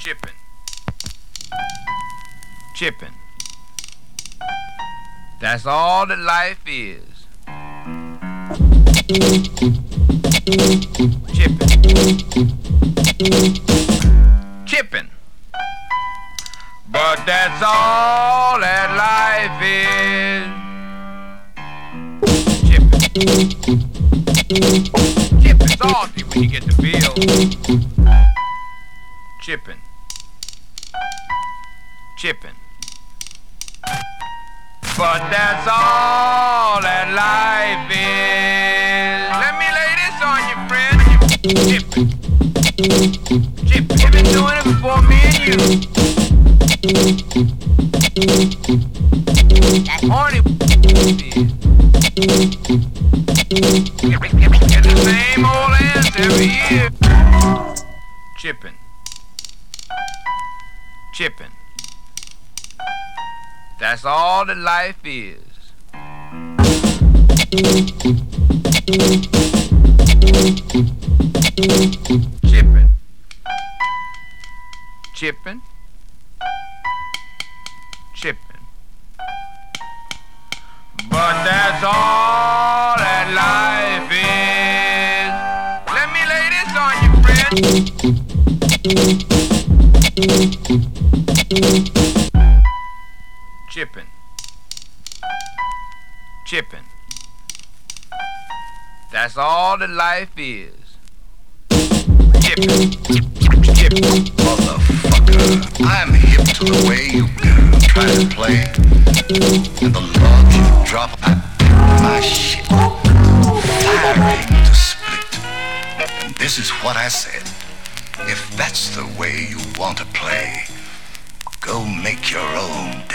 Chipping. Chipping. That's all that life is. Chipping. Chipping. But that's all that life is. Chipping. Chipping salty when you get the bill. Chipping. Chipping. But that's all that life is. Let me lay this on you, friend. Chipping. Chipping. You've been doing it before me and you. That horny get the same old answer every year. Chipping. Chipping. That's all that life is. Chipping. Chipping. Chipping. But that's all that life is. Let me lay this on you, friend. Chipping. Chipping. That's all that life is. Chipping. Chipping. Motherfucker, I'm hip to the way you try to play. And the love you drop, I my shit. Firing to split. And this is what I said. If that's the way you want to play, go make your own.